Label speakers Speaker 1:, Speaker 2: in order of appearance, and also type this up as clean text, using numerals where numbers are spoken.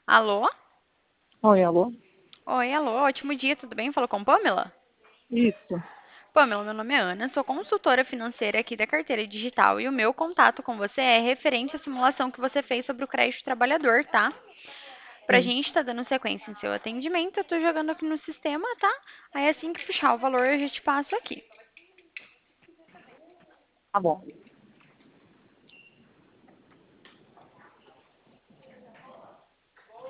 Speaker 1: Alô?
Speaker 2: Oi, alô?
Speaker 1: Oi, alô, ótimo dia, tudo bem? Falou com Pamela?
Speaker 2: Isso,
Speaker 1: Pamela, meu nome é Ana, sou consultora financeira aqui da Carteira Digital e o meu contato com você é referente à simulação que você fez sobre o crédito trabalhador, tá? Pra
Speaker 2: sim,
Speaker 1: gente estar dando sequência em seu atendimento, eu tô jogando aqui no sistema, tá? Aí assim que fechar o valor, eu já te passo aqui.
Speaker 2: tá bom.